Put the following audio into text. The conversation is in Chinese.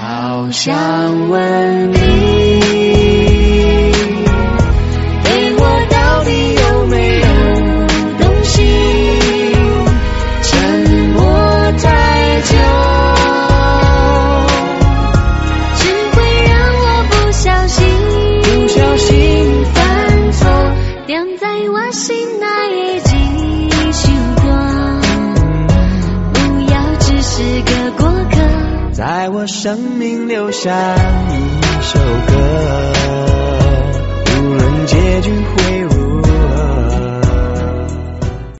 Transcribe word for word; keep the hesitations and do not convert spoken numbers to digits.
好想问你，对我到底有没有动心？沉默太久，只会让我不小心，不小心犯错，点在我心内的一首歌，不要只是个过客，在我生命留下一首歌，无论结局会